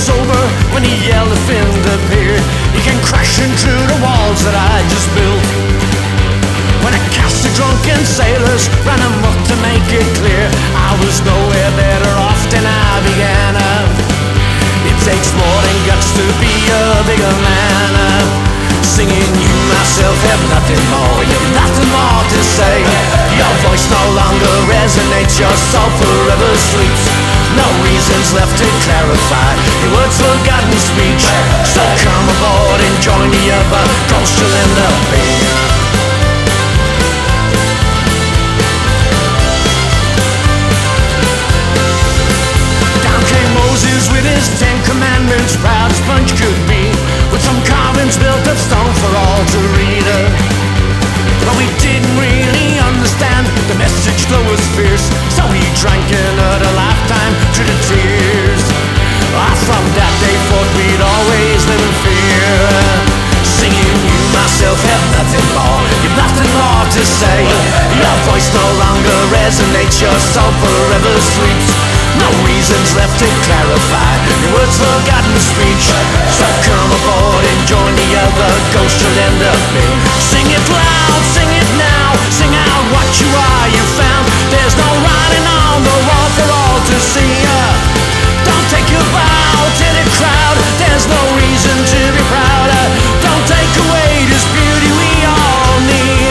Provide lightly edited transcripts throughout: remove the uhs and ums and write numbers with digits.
sober when the elephant appeared. He came crashing through the walls that I just built. When I cast the drunken sailors ran amok to make it clear I was nowhere better off than I began. It takes more than guts to be a bigger man. Singing you myself have nothing more, you've nothing more to say. Your voice no longer resonates, your soul forever sleeps. No reasons left to clarify your words forgotten speech. So come aboard and join the other ghosts you'll end up being. With his 10 commandments, proud as punch could be, with some carvings built of stone for all to read. But we didn't really understand, the message flow was fierce, so he drank another lifetime through the tears. From that day forth we'd always live in fear. Singing you myself have nothing more, you've nothing more to say. Your voice no longer resonates, your soul forever sleeps. No reasons left to clarify your words forgotten speech. So come aboard and join the other ghosts you'll end up being. Sing it loud, sing it now, sing out what you are, you found. There's no writing on the wall for all to see. Don't take your bow to the crowd, there's no reason to be proud. Don't take away this beauty we all need.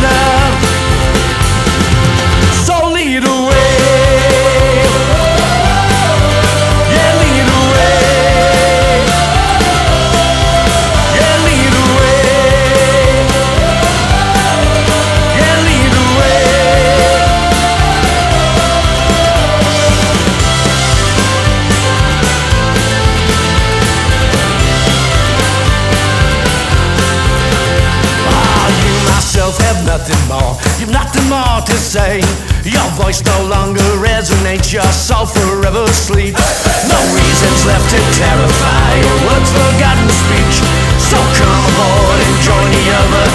So lead away. Have nothing more, you've nothing more to say. Your voice no longer resonates, your soul forever sleeps. No reasons left to clarify your words forgotten speech. So come aboard and join the other